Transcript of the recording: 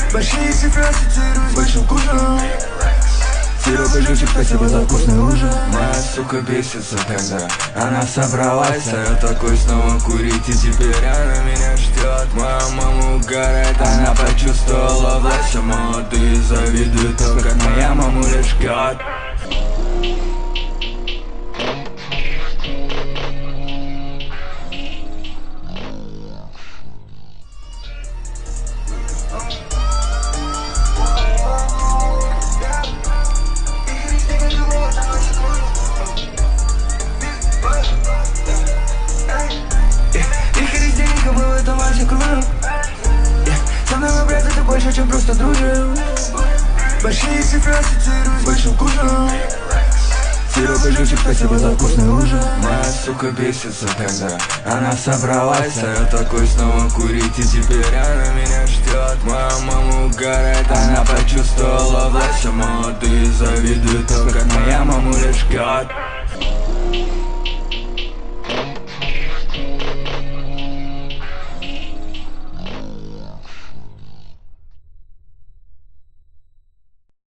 Большие цифры ассоциируют с большим кушем. Серега живчик, спасибо за вкусный ужин. Моя сука бесится тогда, она собралась, а я такой снова курить. И теперь она меня ждет. Моя мама угорает, она почувствовала власть. А молодые завидуют то, как моя мамуля жгет. Со мной мы, брат, это больше, чем просто дружим. Большие цифры ассоциируют с большим кушем. Серега живчик, спасибо за вкусный ужин. Моя сука бесится тогда, она собралась, а я такой снова курить. И теперь она меня ждет. Моя мама угорает, она почувствовала власть. А молодые завидуют то, как моя мамуля жгет.